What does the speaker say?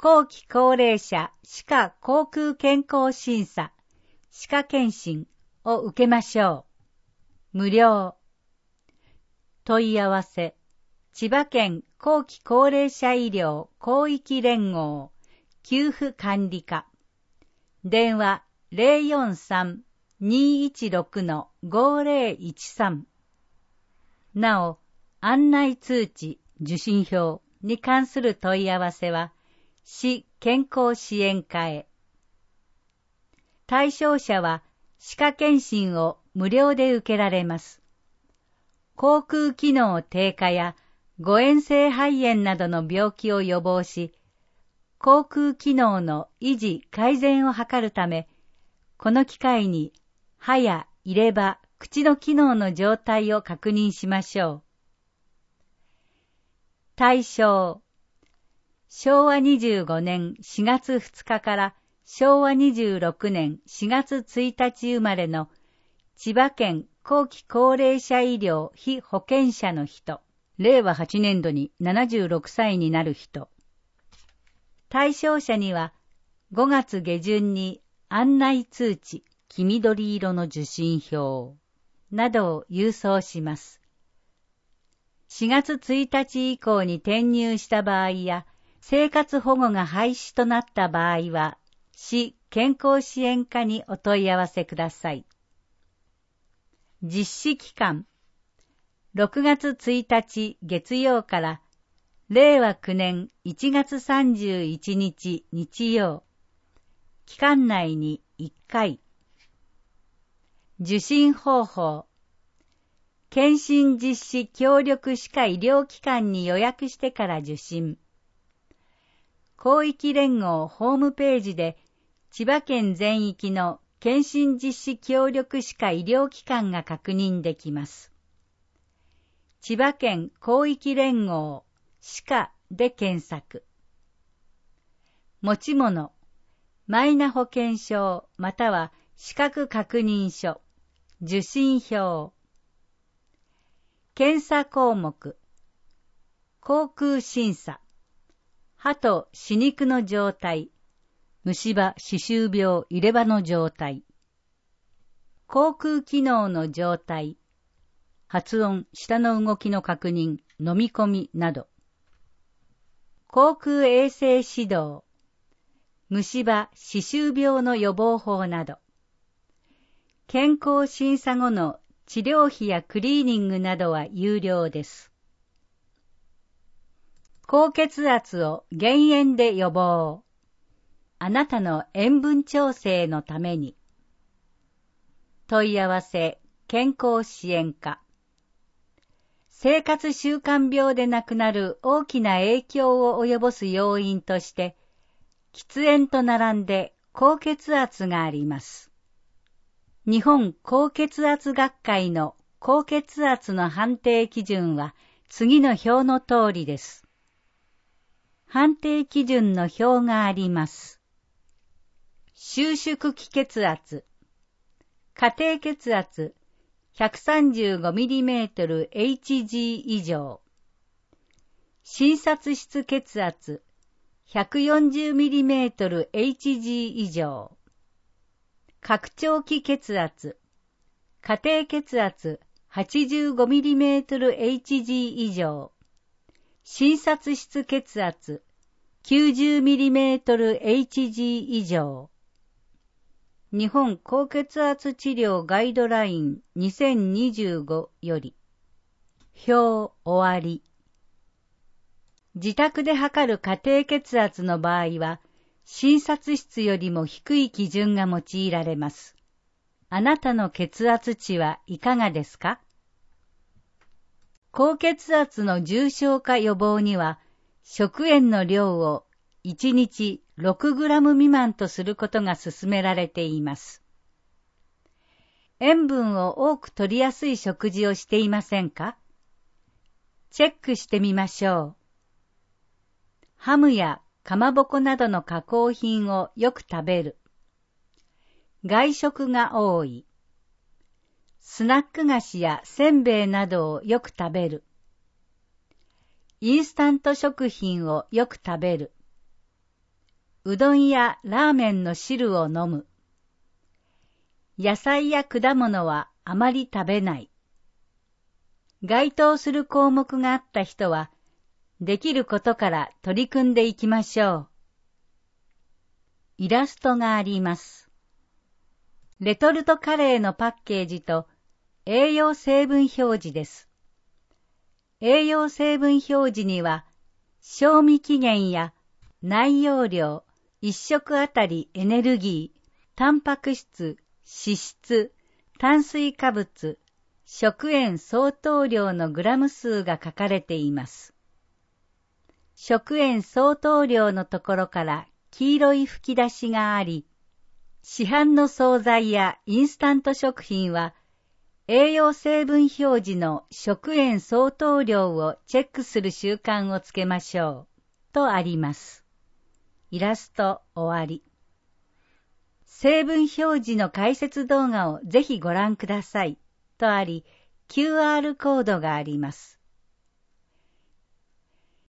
後期高齢者歯科口腔健康審査、歯科検診を受けましょう。無料。問い合わせ、千葉県後期高齢者医療広域連合給付管理課。電話043-216-5013。なお、案内通知、受信票に関する問い合わせは、市健康支援課へ。対象者は、歯科検診を無料で受けられます。口腔機能低下や誤嚥性肺炎などの病気を予防し、口腔機能の維持改善を図るため、この機会に歯や入れ歯、口の機能の状態を確認しましょう。対象、昭和25年4月2日から昭和26年4月1日生まれの千葉県後期高齢者医療被保険者の人、令和8年度に76歳になる人。対象者には5月下旬に案内通知、黄緑色の受信票などを郵送します。4月1日以降に転入した場合や、生活保護が廃止となった場合は、市健康支援課にお問い合わせください。実施期間、6月1日月曜から令和9年1月31日日曜、期間内に1回。受診方法、検診実施協力歯科医療機関に予約してから受診。広域連合ホームページで千葉県全域の検診実施協力歯科医療機関が確認できます。千葉県広域連合歯科で検索。持ち物、マイナ保険証または資格確認書、受診票。検査項目、口腔審査、歯と歯肉の状態、虫歯、歯周病、入れ歯の状態、口腔機能の状態、発音、舌の動きの確認、飲み込みなど、口腔衛生指導、虫歯、歯周病の予防法など、健康審査後の治療費やクリーニングなどは有料です。高血圧を減塩で予防。あなたの塩分調整のために。問い合わせ、健康支援課。生活習慣病で亡くなる大きな影響を及ぼす要因として、喫煙と並んで高血圧があります。日本高血圧学会の高血圧の判定基準は次の表の通りです。判定基準の表があります。収縮期血圧、家庭血圧 135mm/Hg 以上、診察室血圧 140mm/Hg 以上、拡張器血圧、家庭血圧 85mm/Hg 以上、診察室血圧 90mm/Hg 以上。日本高血圧治療ガイドライン2025より。表終わり。自宅で測る家庭血圧の場合は、診察室よりも低い基準が用いられます。あなたの血圧値はいかがですか？高血圧の重症化予防には、食塩の量を1日6グラム未満とすることが勧められています。塩分を多く取りやすい食事をしていませんか？チェックしてみましょう。ハムやかまぼこなどの加工品をよく食べる。外食が多い。スナック菓子やせんべいなどをよく食べる。インスタント食品をよく食べる。 うどんやラーメンの汁を飲む。野菜や果物はあまり食べない。該当する項目があった人は、できることから取り組んでいきましょう。イラストがあります。レトルトカレーのパッケージと栄養成分表示です。栄養成分表示には、賞味期限や内容量、一食あたりエネルギー、タンパク質、脂質、炭水化物、食塩相当量のグラム数が書かれています。食塩相当量のところから黄色い吹き出しがあり、市販の惣菜やインスタント食品は、栄養成分表示の食塩相当量をチェックする習慣をつけましょう、とあります。イラスト終わり。成分表示の解説動画をぜひご覧ください、とあり、QR コードがあります。